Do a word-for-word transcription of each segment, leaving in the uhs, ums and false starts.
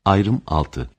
Ayrım altı.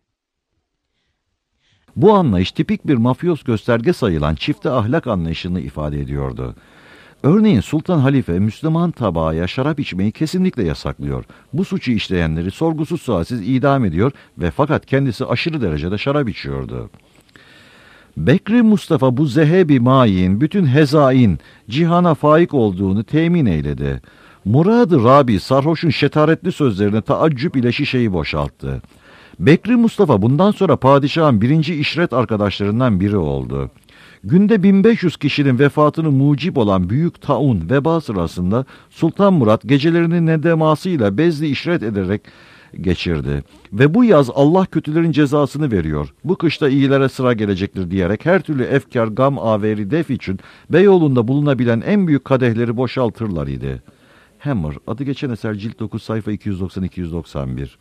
Bu anlayış tipik bir mafyos gösterge sayılan çifte ahlak anlayışını ifade ediyordu. Örneğin Sultan Halife Müslüman tabağa şarap içmeyi kesinlikle yasaklıyor. Bu suçu işleyenleri sorgusuz sualsiz idam ediyor ve fakat kendisi aşırı derecede şarap içiyordu. Bekri Mustafa bu zehebi mayin, bütün hezain, cihana faik olduğunu temin eyledi. Murad-ı Rabi sarhoşun şetaretli sözlerine taaccüp ile şişeyi boşalttı. Bekri Mustafa bundan sonra padişahın birinci işret arkadaşlarından biri oldu. Günde bin beş yüz kişinin vefatını mucip olan büyük taun veba sırasında Sultan Murat gecelerini nedemasıyla bezli işret ederek geçirdi. Ve bu yaz Allah kötülerin cezasını veriyor, bu kışta iyilere sıra gelecektir diyerek her türlü efkar, gam, averi, def için Beyoğlu'nda bulunabilen en büyük kadehleri boşaltırlar idi. Hammer, adı geçen eser cilt dokuz sayfa iki yüz doksan iki yüz doksan bir.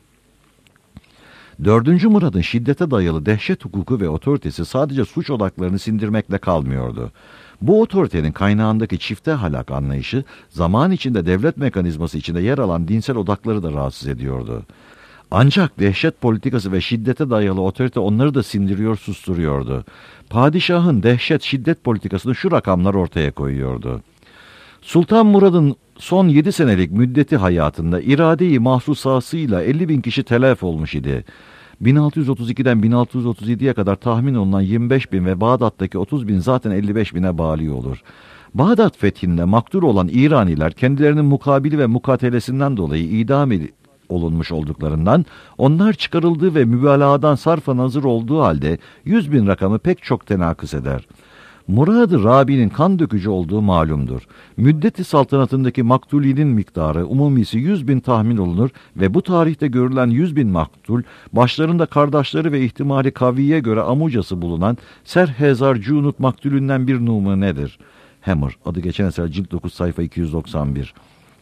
Dördüncü Murad'ın şiddete dayalı dehşet hukuku ve otoritesi sadece suç odaklarını sindirmekle kalmıyordu. Bu otoritenin kaynağındaki çifte halak anlayışı, zaman içinde devlet mekanizması içinde yer alan dinsel odakları da rahatsız ediyordu. Ancak dehşet politikası ve şiddete dayalı otorite onları da sindiriyor, susturuyordu. Padişahın dehşet şiddet politikasını şu rakamlar ortaya koyuyordu. Sultan Murad'ın son yedi senelik müddeti hayatında irade-i mahsusasıyla elli bin kişi telef olmuş idi. bin altı yüz otuz ikiden bin altı yüz otuz yediye kadar tahmin olunan yirmi beş bin ve Bağdat'taki otuz bin zaten elli beş bine bali olur. Bağdat fethinde maktul olan İraniler kendilerinin mukabili ve mukatelesinden dolayı idam olunmuş olduklarından onlar çıkarıldığı ve mübalağadan sarfa nazır olduğu halde yüz bin rakamı pek çok tenaküs eder. Murad-ı Rabi'nin kan dökücü olduğu malumdur. Müddeti saltanatındaki maktulinin miktarı umumisi yüz bin tahmin olunur ve bu tarihte görülen yüz bin maktul, başlarında kardeşleri ve ihtimali kaviye göre amucası bulunan Serhezar Cunut maktulünden bir numunedir. Hammer, adı geçen eser cilt dokuz sayfa iki yüz doksan bir.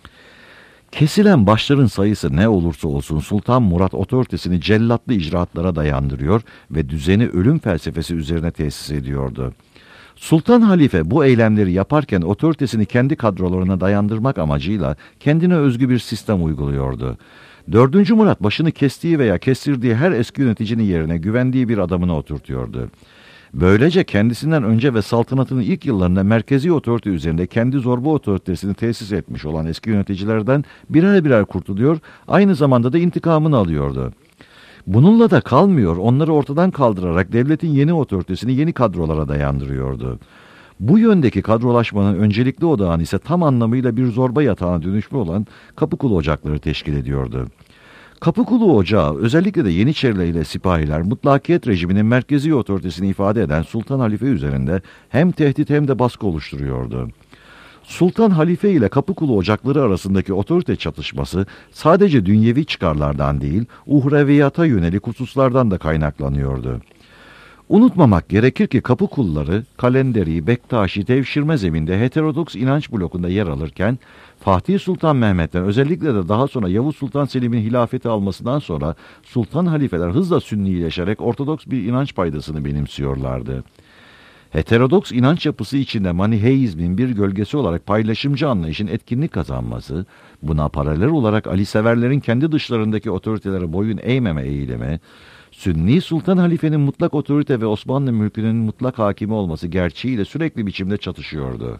Kesilen başların sayısı ne olursa olsun Sultan Murat otoritesini cellatlı icraatlara dayandırıyor ve düzeni ölüm felsefesi üzerine tesis ediyordu. Sultan Halife bu eylemleri yaparken otoritesini kendi kadrolarına dayandırmak amacıyla kendine özgü bir sistem uyguluyordu. Dördüncü Murat başını kestiği veya kestirdiği her eski yöneticinin yerine güvendiği bir adamını oturtuyordu. Böylece kendisinden önce ve saltanatının ilk yıllarında merkezi otorite üzerinde kendi zorba otoritesini tesis etmiş olan eski yöneticilerden birer birer kurtuluyor, aynı zamanda da intikamını alıyordu. Bununla da kalmıyor, onları ortadan kaldırarak devletin yeni otoritesini yeni kadrolara dayandırıyordu. Bu yöndeki kadrolaşmanın öncelikli odağını ise tam anlamıyla bir zorba yatağına dönüşme olan Kapıkulu Ocakları teşkil ediyordu. Kapıkulu Ocağı özellikle de Yeniçeriler ile sipahiler mutlakiyet rejiminin merkezi otoritesini ifade eden Sultan Halife üzerinde hem tehdit hem de baskı oluşturuyordu. Sultan Halife ile Kapıkulu Ocakları arasındaki otorite çatışması sadece dünyevi çıkarlardan değil, uhreviyata yönelik hususlardan da kaynaklanıyordu. Unutmamak gerekir ki Kapıkulları, Kalenderi, Bektaşi, devşirme zeminde heterodoks inanç blokunda yer alırken, Fatih Sultan Mehmet'ten özellikle de daha sonra Yavuz Sultan Selim'in hilafeti almasından sonra Sultan Halifeler hızla sünnileşerek ortodoks bir inanç paydasını benimsiyorlardı. Heterodoks inanç yapısı içinde Maniheizmin bir gölgesi olarak paylaşımcı anlayışın etkinlik kazanması, buna paralel olarak Ali severlerin kendi dışlarındaki otoritelere boyun eğmeme eğilimi, Sünni Sultan Halife'nin mutlak otorite ve Osmanlı mülkünün mutlak hakimi olması gerçeğiyle sürekli biçimde çatışıyordu.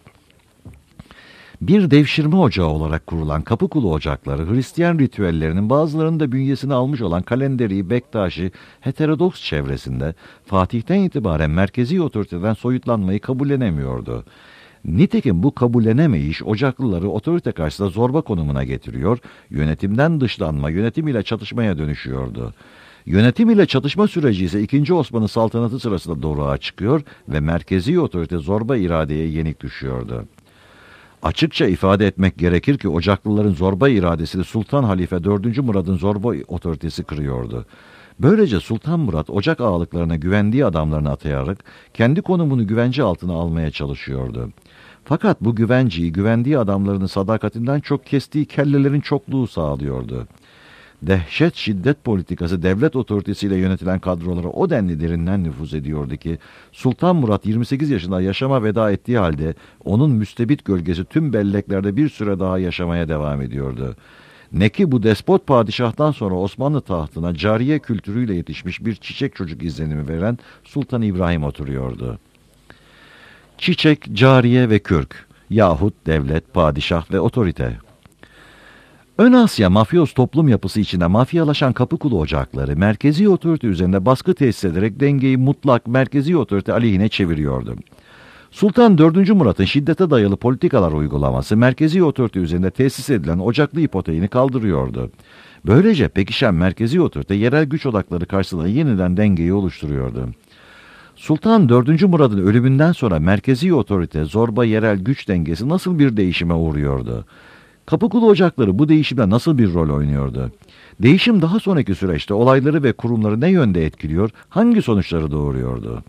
Bir devşirme ocağı olarak kurulan Kapıkulu Ocakları, Hristiyan ritüellerinin bazılarının da bünyesine almış olan Kalenderi, Bektaşi, heterodoks çevresinde Fatih'ten itibaren merkezi otoriteden soyutlanmayı kabullenemiyordu. Nitekim bu kabullenemeyiş Ocaklıları otorite karşısında zorba konumuna getiriyor, yönetimden dışlanma, yönetim ile çatışmaya dönüşüyordu. Yönetim ile çatışma süreci ise ikinci. Osmanlı saltanatı sırasında doruğa çıkıyor ve merkezi otorite zorba iradeye yenik düşüyordu. Açıkça ifade etmek gerekir ki Ocaklıların zorba iradesini Sultan Halife dördüncü Murad'ın zorba otoritesi kırıyordu. Böylece Sultan Murad Ocak ağalıklarına güvendiği adamlarını atayarak kendi konumunu güvence altına almaya çalışıyordu. Fakat bu güvenceyi güvendiği adamlarının sadakatinden çok kestiği kellelerin çokluğu sağlıyordu. Dehşet şiddet politikası devlet otoritesiyle yönetilen kadrolara o denli derinden nüfuz ediyordu ki Sultan Murat yirmi sekiz yaşında yaşama veda ettiği halde onun müstebit gölgesi tüm belleklerde bir süre daha yaşamaya devam ediyordu. Ne ki bu despot padişahtan sonra Osmanlı tahtına cariye kültürüyle yetişmiş bir çiçek çocuk izlenimi veren Sultan İbrahim oturuyordu. Çiçek, cariye ve kürk yahut devlet, padişah ve otorite. Ön Asya mafyoz toplum yapısı içinde mafyalaşan Kapıkulu ocakları merkezi otorite üzerinde baskı tesis ederek dengeyi mutlak merkezi otorite aleyhine çeviriyordu. Sultan dördüncü Murat'ın şiddete dayalı politikalar uygulaması merkezi otorite üzerinde tesis edilen ocaklı ipoteğini kaldırıyordu. Böylece pekişen merkezi otorite yerel güç odakları karşısında yeniden dengeyi oluşturuyordu. Sultan dördüncü Murad'ın ölümünden sonra merkezi otorite, zorba yerel güç dengesi nasıl bir değişime uğruyordu? Kapıkulu ocakları bu değişimde nasıl bir rol oynuyordu? Değişim daha sonraki süreçte olayları ve kurumları ne yönde etkiliyor, hangi sonuçları doğuruyordu?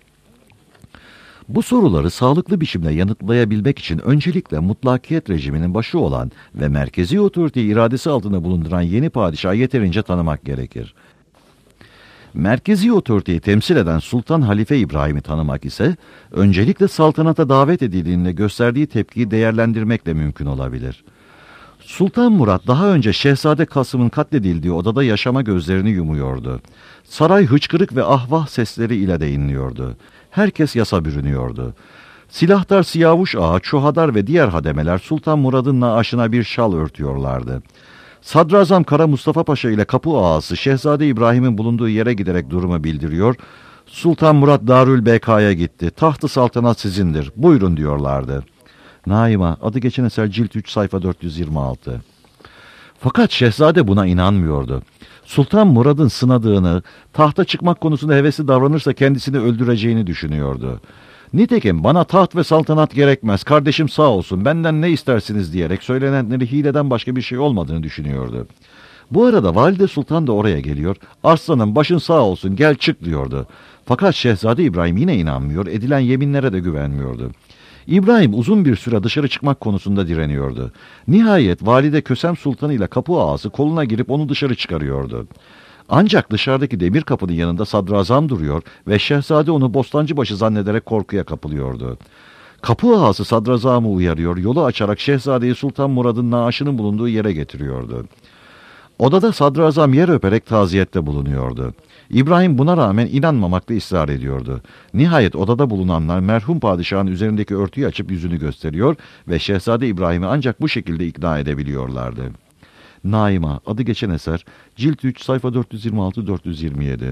Bu soruları sağlıklı biçimde yanıtlayabilmek için öncelikle mutlakiyet rejiminin başı olan ve merkezi otoriteyi iradesi altında bulunduran yeni padişahı yeterince tanımak gerekir. Merkezi otoriteyi temsil eden Sultan Halife İbrahim'i tanımak ise, öncelikle saltanata davet edildiğinde gösterdiği tepkiyi değerlendirmekle mümkün olabilir. Sultan Murat daha önce Şehzade Kasım'ın katledildiği odada yaşama gözlerini yumuyordu. Saray hıçkırık ve ahvah sesleri ile de inliyordu. Herkes yasa bürünüyordu. Silahtar Siyavuş Ağa, Çuhadar ve diğer hademeler Sultan Murad'ın naaşına bir şal örtüyorlardı. Sadrazam Kara Mustafa Paşa ile kapı ağası Şehzade İbrahim'in bulunduğu yere giderek durumu bildiriyor. Sultan Murat Darül Beka'ya gitti. Tahtı saltanat sizindir. Buyurun diyorlardı. Naima, adı geçen eser cilt üç sayfa dört yüz yirmi altı. Fakat Şehzade buna inanmıyordu. Sultan Murad'ın sınadığını, tahta çıkmak konusunda hevesli davranırsa kendisini öldüreceğini düşünüyordu. Nitekim bana taht ve saltanat gerekmez, kardeşim sağ olsun, benden ne istersiniz diyerek söylenenleri hileden başka bir şey olmadığını düşünüyordu. Bu arada Valide Sultan da oraya geliyor, arslanım başın sağ olsun gel çık diyordu. Fakat Şehzade İbrahim yine inanmıyor, edilen yeminlere de güvenmiyordu. İbrahim uzun bir süre dışarı çıkmak konusunda direniyordu. Nihayet Valide Kösem Sultan ile kapı ağası koluna girip onu dışarı çıkarıyordu. Ancak dışarıdaki demir kapının yanında sadrazam duruyor ve Şehzade onu Bostancıbaşı zannederek korkuya kapılıyordu. Kapı ağası sadrazamı uyarıyor, yolu açarak Şehzade'yi Sultan Murad'ın naaşının bulunduğu yere getiriyordu. Odada sadrazam yer öperek taziyette bulunuyordu. İbrahim buna rağmen inanmamakta ısrar ediyordu. Nihayet odada bulunanlar merhum padişahın üzerindeki örtüyü açıp yüzünü gösteriyor ve Şehzade İbrahim'i ancak bu şekilde ikna edebiliyorlardı. Naima, adı geçen eser, cilt üç sayfa dört yüz yirmi altı dört yüz yirmi yedi.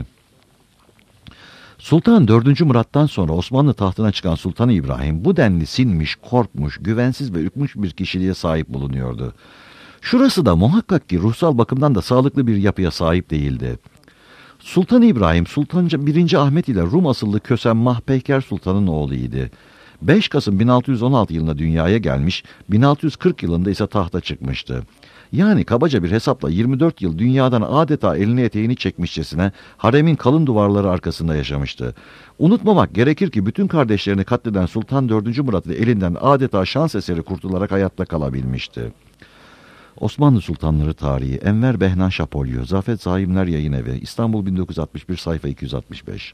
Sultan dördüncü Murat'tan sonra Osmanlı tahtına çıkan Sultan İbrahim bu denli sinmiş, korkmuş, güvensiz ve ürkmüş bir kişiliğe sahip bulunuyordu. Şurası da muhakkak ki ruhsal bakımdan da sağlıklı bir yapıya sahip değildi. Sultan İbrahim, Sultan birinci Ahmet ile Rum asıllı Kösem Mahpeyker Sultan'ın oğluydu. beş Kasım bin altı yüz on altı yılında dünyaya gelmiş, bin altı yüz kırk yılında ise tahta çıkmıştı. Yani kabaca bir hesapla yirmi dört yıl dünyadan adeta elini eteğini çekmişçesine haremin kalın duvarları arkasında yaşamıştı. Unutmamak gerekir ki bütün kardeşlerini katleden Sultan dördüncü Murat'ın elinden adeta şans eseri kurtularak hayatta kalabilmişti. Osmanlı Sultanları Tarihi, Enver Behnan Şapolyo, Zafet Zaimler Yayınevi, İstanbul bin dokuz yüz altmış bir sayfa iki yüz altmış beş.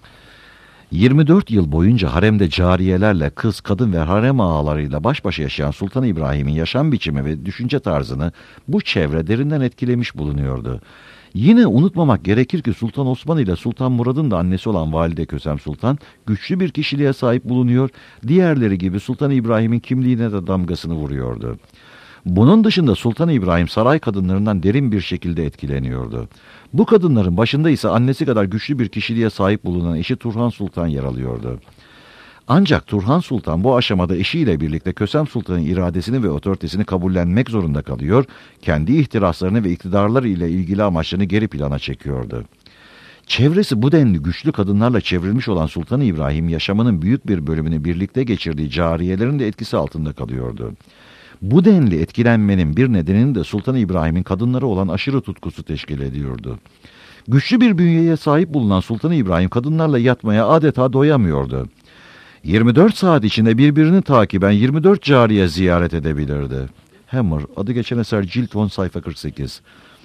yirmi dört yıl boyunca haremde cariyelerle, kız, kadın ve harem ağalarıyla baş başa yaşayan Sultan İbrahim'in yaşam biçimi ve düşünce tarzını bu çevre derinden etkilemiş bulunuyordu. Yine unutmamak gerekir ki Sultan Osman ile Sultan Murad'ın da annesi olan Valide Kösem Sultan güçlü bir kişiliğe sahip bulunuyor, diğerleri gibi Sultan İbrahim'in kimliğine de damgasını vuruyordu. Bunun dışında Sultan İbrahim saray kadınlarından derin bir şekilde etkileniyordu. Bu kadınların başında ise annesi kadar güçlü bir kişiliğe sahip bulunan eşi Turhan Sultan yer alıyordu. Ancak Turhan Sultan bu aşamada eşiyle birlikte Kösem Sultan'ın iradesini ve otoritesini kabullenmek zorunda kalıyor, kendi ihtiraslarını ve iktidarları ile ilgili amaçlarını geri plana çekiyordu. Çevresi bu denli güçlü kadınlarla çevrilmiş olan Sultan İbrahim yaşamının büyük bir bölümünü birlikte geçirdiği cariyelerin de etkisi altında kalıyordu. Bu denli etkilenmenin bir nedenini de Sultan İbrahim'in kadınlara olan aşırı tutkusu teşkil ediyordu. Güçlü bir bünyeye sahip bulunan Sultan İbrahim kadınlarla yatmaya adeta doyamıyordu. yirmi dört saat içinde birbirini takiben yirmi dört cariye ziyaret edebilirdi. Hammer, adı geçen eser cilt on sayfa kırk sekiz.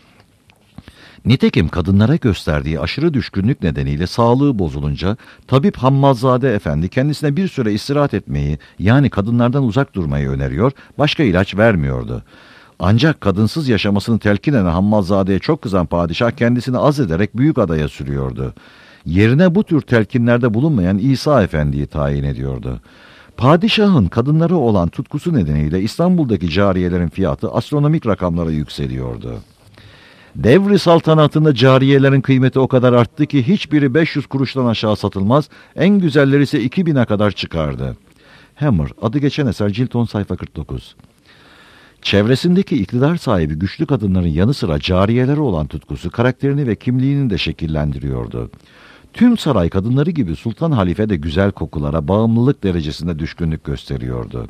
Nitekim kadınlara gösterdiği aşırı düşkünlük nedeniyle sağlığı bozulunca Tabip Hammazade Efendi kendisine bir süre istirahat etmeyi, yani kadınlardan uzak durmayı öneriyor, başka ilaç vermiyordu. Ancak kadınsız yaşamasını telkin eden Hammalzade'ye çok kızan padişah kendisini azlederek Büyükada'ya sürüyordu. Yerine bu tür telkinlerde bulunmayan İsa Efendi'yi tayin ediyordu. Padişahın kadınlara olan tutkusu nedeniyle İstanbul'daki cariyelerin fiyatı astronomik rakamlara yükseliyordu. Devri saltanatında cariyelerin kıymeti o kadar arttı ki hiçbiri beş yüz kuruştan aşağı satılmaz, en güzelleri ise iki bine kadar çıkardı. Hammer, adı geçen eser, cilt on, sayfa kırk dokuz. Çevresindeki iktidar sahibi güçlü kadınların yanı sıra cariyelere olan tutkusu karakterini ve kimliğini de şekillendiriyordu. Tüm saray kadınları gibi Sultan Halife de güzel kokulara bağımlılık derecesinde düşkünlük gösteriyordu.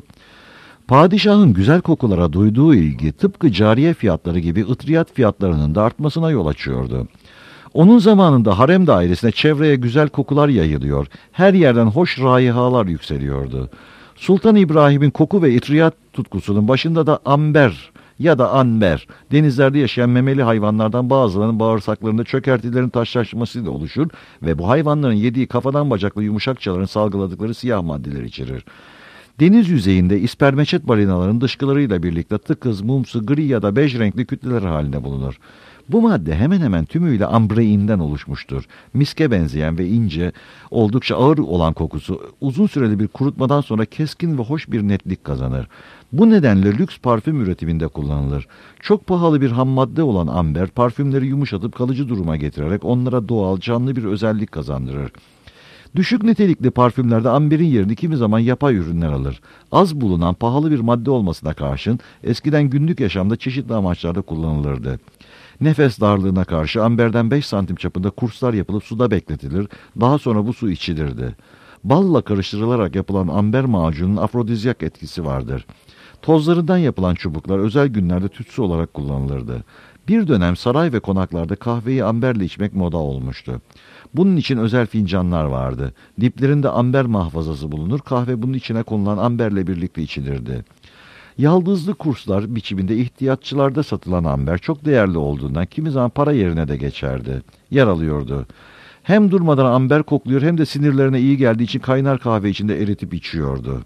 Padişahın güzel kokulara duyduğu ilgi tıpkı cariye fiyatları gibi ıtriyat fiyatlarının da artmasına yol açıyordu. Onun zamanında harem dairesine çevreye güzel kokular yayılıyor, her yerden hoş raihalar yükseliyordu. Sultan İbrahim'in koku ve itriyat tutkusunun başında da amber ya da anber, denizlerde yaşayan memeli hayvanlardan bazılarının bağırsaklarında çökertilerin taşlaşmasıyla oluşur ve bu hayvanların yediği kafadan bacaklı yumuşakçaların salgıladıkları siyah maddeler içerir. Deniz yüzeyinde ispermeçet balinaların dışkılarıyla birlikte tıkız, mumsu, gri ya da bej renkli kütleler halinde bulunur. Bu madde hemen hemen tümüyle ambreinden oluşmuştur. Miske benzeyen ve ince, oldukça ağır olan kokusu uzun süreli bir kurutmadan sonra keskin ve hoş bir netlik kazanır. Bu nedenle lüks parfüm üretiminde kullanılır. Çok pahalı bir ham madde olan amber parfümleri yumuşatıp kalıcı duruma getirerek onlara doğal, canlı bir özellik kazandırır. Düşük nitelikli parfümlerde amberin yerini kimi zaman yapay ürünler alır. Az bulunan pahalı bir madde olmasına karşın eskiden günlük yaşamda çeşitli amaçlarda kullanılırdı. Nefes darlığına karşı amberden beş santim çapında kurslar yapılıp suda bekletilir, daha sonra bu su içilirdi. Balla karıştırılarak yapılan amber macunun afrodizyak etkisi vardır. Tozlarından yapılan çubuklar özel günlerde tütsü olarak kullanılırdı. Bir dönem saray ve konaklarda kahveyi amberle içmek moda olmuştu. Bunun için özel fincanlar vardı. Diplerinde amber mahfazası bulunur, kahve bunun içine konulan amberle birlikte içilirdi. Yaldızlı kurslar biçiminde ihtiyatçılarda satılan amber çok değerli olduğundan kimi zaman para yerine de geçerdi. Yer alıyordu. Hem durmadan amber kokluyor hem de sinirlerine iyi geldiği için kaynar kahve içinde eritip içiyordu.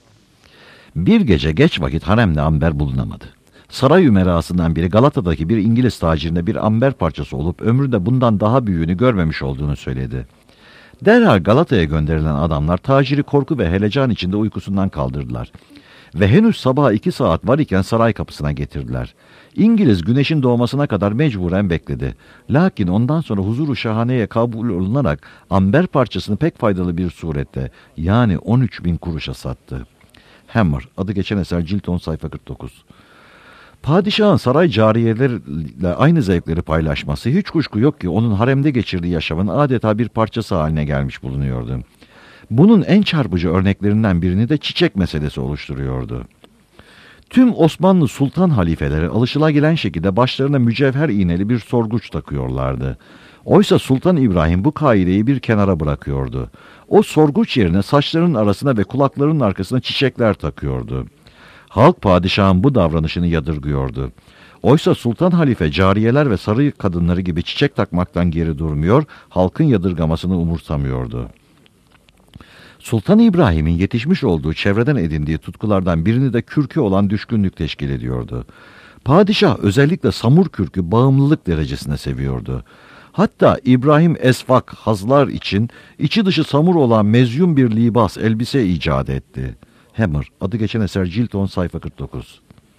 Bir gece geç vakit haremde amber bulunamadı. Saray ümerasından biri Galata'daki bir İngiliz tacirine bir amber parçası olup ömründe bundan daha büyüğünü görmemiş olduğunu söyledi. Derhal Galata'ya gönderilen adamlar taciri korku ve helecan içinde uykusundan kaldırdılar. Ve henüz sabah iki saat var iken saray kapısına getirdiler. İngiliz güneşin doğmasına kadar mecburen bekledi. Lakin ondan sonra huzuru şahaneye kabul olunarak amber parçasını pek faydalı bir surette, yani on üç bin kuruşa sattı. Hammer, adı geçen eser, cilt on, sayfa kırk dokuz. Padişahın saray cariyeleriyle aynı zevkleri paylaşması hiç kuşku yok ki onun haremde geçirdiği yaşamın adeta bir parçası haline gelmiş bulunuyordu. Bunun en çarpıcı örneklerinden birini de çiçek meselesi oluşturuyordu. Tüm Osmanlı sultan halifeleri alışılagelen şekilde başlarına mücevher iğneli bir sorguç takıyorlardı. Oysa Sultan İbrahim bu kaideyi bir kenara bırakıyordu. O sorguç yerine saçlarının arasına ve kulaklarının arkasına çiçekler takıyordu. Halk padişahın bu davranışını yadırgıyordu. Oysa Sultan Halife cariyeler ve sarı kadınları gibi çiçek takmaktan geri durmuyor, halkın yadırgamasını umursamıyordu. Sultan İbrahim'in yetişmiş olduğu çevreden edindiği tutkulardan birini de kürkü olan düşkünlük teşkil ediyordu. Padişah özellikle samur kürkü bağımlılık derecesine seviyordu. Hatta İbrahim Esfak hazlar için içi dışı samur olan mezyum bir libas, elbise icat etti. Hammer, adı geçen eser, cilt on, sayfa kırk dokuz.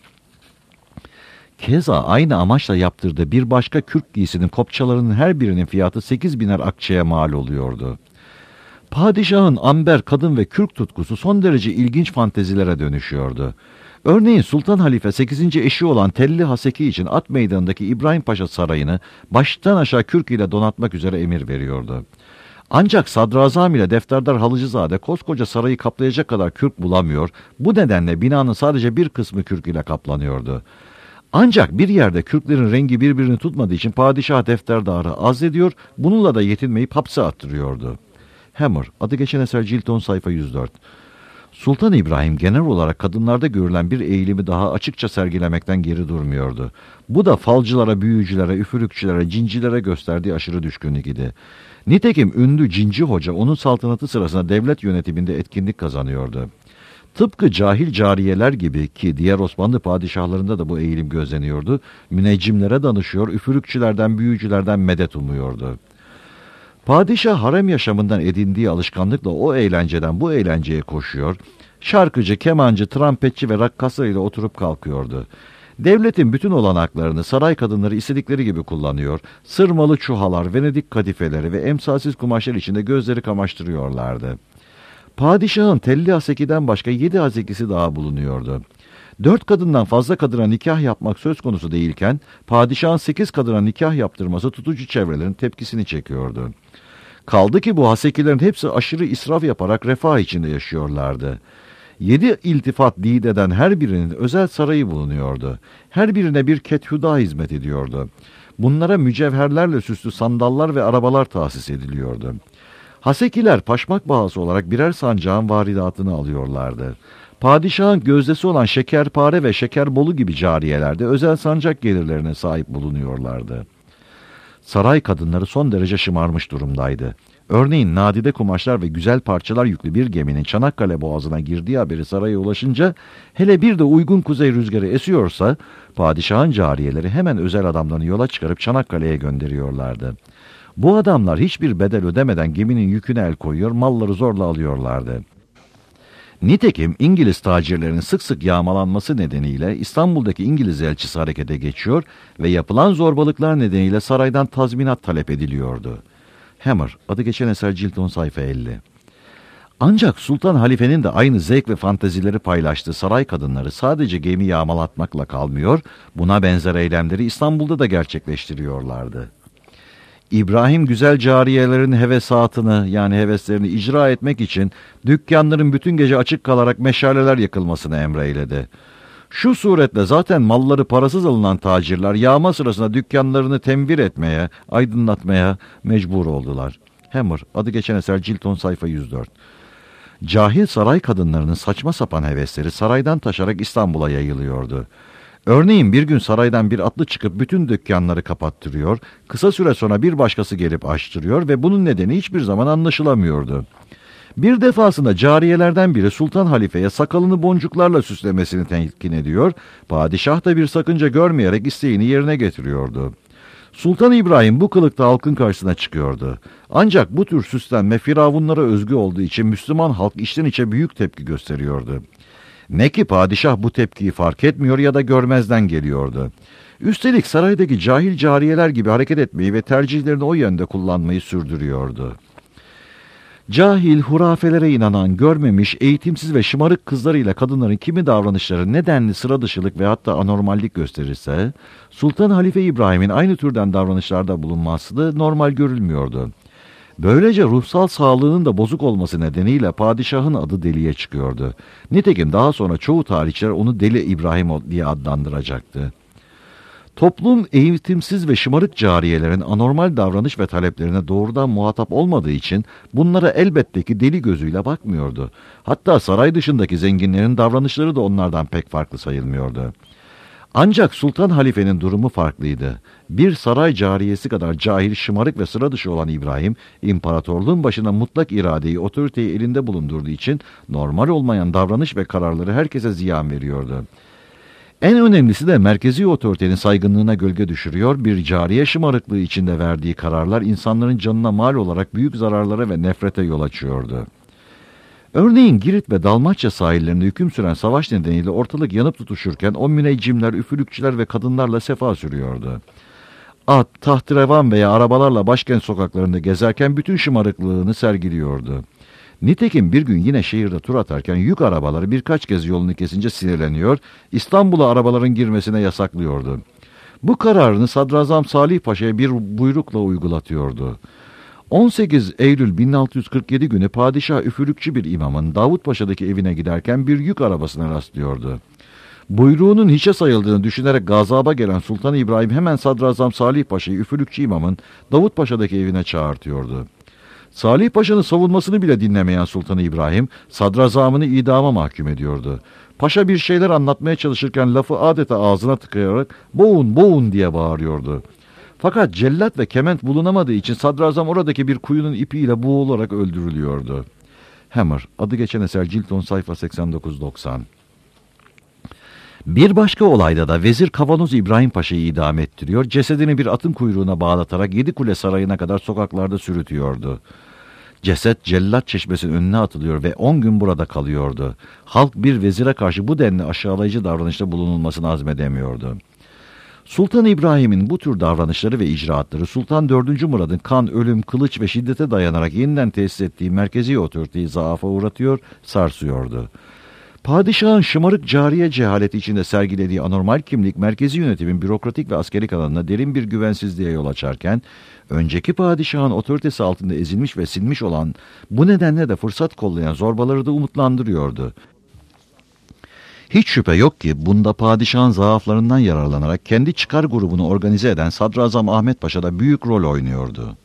Keza aynı amaçla yaptırdığı bir başka kürk giysinin kopçalarının her birinin fiyatı sekiz biner akçeye mal oluyordu. Padişahın amber, kadın ve kürk tutkusu son derece ilginç fantezilere dönüşüyordu. Örneğin Sultan Halife sekizinci eşi olan Telli Haseki için At Meydanı'ndaki İbrahim Paşa Sarayı'nı baştan aşağı kürk ile donatmak üzere emir veriyordu. Ancak Sadrazam ile Defterdar Halıcızade koskoca sarayı kaplayacak kadar kürk bulamıyor, bu nedenle binanın sadece bir kısmı kürk ile kaplanıyordu. Ancak bir yerde kürklerin rengi birbirini tutmadığı için padişah defterdarı azlediyor, bununla da yetinmeyip hapse attırıyordu. Hammer, adı geçen eser, cilt on, sayfa yüz dört. Sultan İbrahim genel olarak kadınlarda görülen bir eğilimi daha açıkça sergilemekten geri durmuyordu. Bu da falcılara, büyücülere, üfürükçülere, cincilere gösterdiği aşırı düşkünlük idi. Nitekim ünlü cinci hoca onun saltanatı sırasında devlet yönetiminde etkinlik kazanıyordu. Tıpkı cahil cariyeler gibi ki diğer Osmanlı padişahlarında da bu eğilim gözleniyordu, müneccimlere danışıyor, üfürükçülerden, büyücülerden medet umuyordu. Padişah harem yaşamından edindiği alışkanlıkla o eğlenceden bu eğlenceye koşuyor, şarkıcı, kemancı, trampetçi ve rakkaslarıyla oturup kalkıyordu. Devletin bütün olanaklarını saray kadınları istedikleri gibi kullanıyor, sırmalı çuhalar, Venedik kadifeleri ve emsalsiz kumaşlar içinde gözleri kamaştırıyorlardı. Padişahın telli hasekiden başka yedi hasekisi daha bulunuyordu. Dört kadından fazla kadına nikah yapmak söz konusu değilken, padişahın sekiz kadına nikah yaptırması tutucu çevrelerin tepkisini çekiyordu. Kaldı ki bu hasekilerin hepsi aşırı israf yaparak refah içinde yaşıyorlardı. Yedi iltifat dideden her birinin özel sarayı bulunuyordu. Her birine bir kethüda hizmet ediyordu. Bunlara mücevherlerle süslü sandallar ve arabalar tahsis ediliyordu. Hasekiler paşmak bahası olarak birer sancağın varidatını alıyorlardı. Padişahın gözdesi olan şekerpare ve şekerbolu gibi cariyelerde özel sancak gelirlerine sahip bulunuyorlardı. Saray kadınları son derece şımarmış durumdaydı. Örneğin nadide kumaşlar ve güzel parçalar yüklü bir geminin Çanakkale boğazına girdiği haberi saraya ulaşınca, hele bir de uygun kuzey rüzgarı esiyorsa, padişahın cariyeleri hemen özel adamlarını yola çıkarıp Çanakkale'ye gönderiyorlardı. Bu adamlar hiçbir bedel ödemeden geminin yüküne el koyuyor, malları zorla alıyorlardı. Nitekim İngiliz tacirlerinin sık sık yağmalanması nedeniyle İstanbul'daki İngiliz elçisi harekete geçiyor ve yapılan zorbalıklar nedeniyle saraydan tazminat talep ediliyordu. Hammer, adı geçen eser cilt on sayfa elli. Ancak Sultan Halife'nin de aynı zevk ve fantezileri paylaştığı saray kadınları sadece gemi yağmalatmakla kalmıyor, buna benzer eylemleri İstanbul'da da gerçekleştiriyorlardı. İbrahim güzel cariyelerin hevesatını yani heveslerini icra etmek için dükkanların bütün gece açık kalarak meşaleler yakılmasını emreyledi. Şu suretle zaten malları parasız alınan tacirler yağma sırasında dükkanlarını tenvir etmeye, aydınlatmaya mecbur oldular. Hammer, adı geçen eser cilt on sayfa yüz dört. Cahil saray kadınlarının saçma sapan hevesleri saraydan taşarak İstanbul'a yayılıyordu. Örneğin bir gün saraydan bir atlı çıkıp bütün dükkanları kapattırıyor, kısa süre sonra bir başkası gelip açtırıyor ve bunun nedeni hiçbir zaman anlaşılamıyordu. Bir defasında cariyelerden biri Sultan Halife'ye sakalını boncuklarla süslemesini telkin ediyor, padişah da bir sakınca görmeyerek isteğini yerine getiriyordu. Sultan İbrahim bu kılıkta halkın karşısına çıkıyordu. Ancak bu tür süslenme firavunlara özgü olduğu için Müslüman halk içten içe büyük tepki gösteriyordu. Ne ki padişah bu tepkiyi fark etmiyor ya da görmezden geliyordu. Üstelik saraydaki cahil cariyeler gibi hareket etmeyi ve tercihlerini o yönde kullanmayı sürdürüyordu. Cahil, hurafelere inanan, görmemiş, eğitimsiz ve şımarık kızlarıyla kadınların kimi davranışları nedenli sıra dışılık ve hatta anormallik gösterirse, Sultan Halife İbrahim'in aynı türden davranışlarda bulunması da normal görülmüyordu. Böylece ruhsal sağlığının da bozuk olması nedeniyle padişahın adı deliye çıkıyordu. Nitekim daha sonra çoğu tarihçiler onu Deli İbrahim diye adlandıracaktı. Toplum eğitimsiz ve şımarık cariyelerin anormal davranış ve taleplerine doğrudan muhatap olmadığı için bunlara elbette ki deli gözüyle bakmıyordu. Hatta saray dışındaki zenginlerin davranışları da onlardan pek farklı sayılmıyordu. Ancak Sultan Halife'nin durumu farklıydı. Bir saray cariyesi kadar cahil, şımarık ve sıra dışı olan İbrahim, imparatorluğun başına mutlak iradeyi, otoriteyi elinde bulundurduğu için normal olmayan davranış ve kararları herkese ziyan veriyordu. En önemlisi de merkezi otoritenin saygınlığına gölge düşürüyor, bir cariye şımarıklığı içinde verdiği kararlar insanların canına mal olarak büyük zararlara ve nefrete yol açıyordu. Örneğin Girit ve Dalmaçya sahillerinde hüküm süren savaş nedeniyle ortalık yanıp tutuşurken o müneccimler, üfürükçüler ve kadınlarla sefa sürüyordu. At, tahterevan veya arabalarla başkent sokaklarında gezerken bütün şımarıklığını sergiliyordu. Nitekim bir gün yine şehirde tur atarken yük arabaları birkaç kez yolunu kesince sinirleniyor, İstanbul'a arabaların girmesine yasaklıyordu. Bu kararını Sadrazam Salih Paşa'ya bir buyrukla uygulatıyordu. on sekiz Eylül bin altı yüz kırk yedi günü padişah üfürükçü bir imamın Davutpaşa'daki evine giderken bir yük arabasına rastlıyordu. Buyruğunun hiçe sayıldığını düşünerek gazaba gelen Sultan İbrahim hemen Sadrazam Salih Paşa'yı üfürükçü imamın Davutpaşa'daki evine çağırtıyordu. Salih Paşa'nın savunmasını bile dinlemeyen Sultan İbrahim, sadrazamını idama mahkum ediyordu. Paşa bir şeyler anlatmaya çalışırken lafı adeta ağzına tıkayarak "boğun, boğun" diye bağırıyordu. Fakat cellat ve kement bulunamadığı için sadrazam oradaki bir kuyunun ipiyle boğularak öldürülüyordu. Hammer, adı geçen eser, cilt on, sayfa seksen dokuz doksan. Bir başka olayda da vezir Kavanoz İbrahim Paşa'yı idam ettiriyor, cesedini bir atın kuyruğuna bağlatarak Yedikule Sarayı'na kadar sokaklarda sürütüyordu. Ceset Cellat Çeşmesi'nin önüne atılıyor ve on gün burada kalıyordu. Halk bir vezire karşı bu denli aşağılayıcı davranışta bulunulmasını hazmedemiyordu. Sultan İbrahim'in bu tür davranışları ve icraatları Sultan dördüncü Murad'ın kan, ölüm, kılıç ve şiddete dayanarak yeniden tesis ettiği merkezi otoriteyi zaafa uğratıyor, sarsıyordu. Padişahın şımarık cariye cehaleti içinde sergilediği anormal kimlik, merkezi yönetimin bürokratik ve askeri alanına derin bir güvensizliğe yol açarken, önceki padişahın otoritesi altında ezilmiş ve silmiş olan, bu nedenle de fırsat kollayan zorbaları da umutlandırıyordu. Hiç şüphe yok ki bunda padişahın zaaflarından yararlanarak kendi çıkar grubunu organize eden Sadrazam Ahmet Paşa da büyük rol oynuyordu.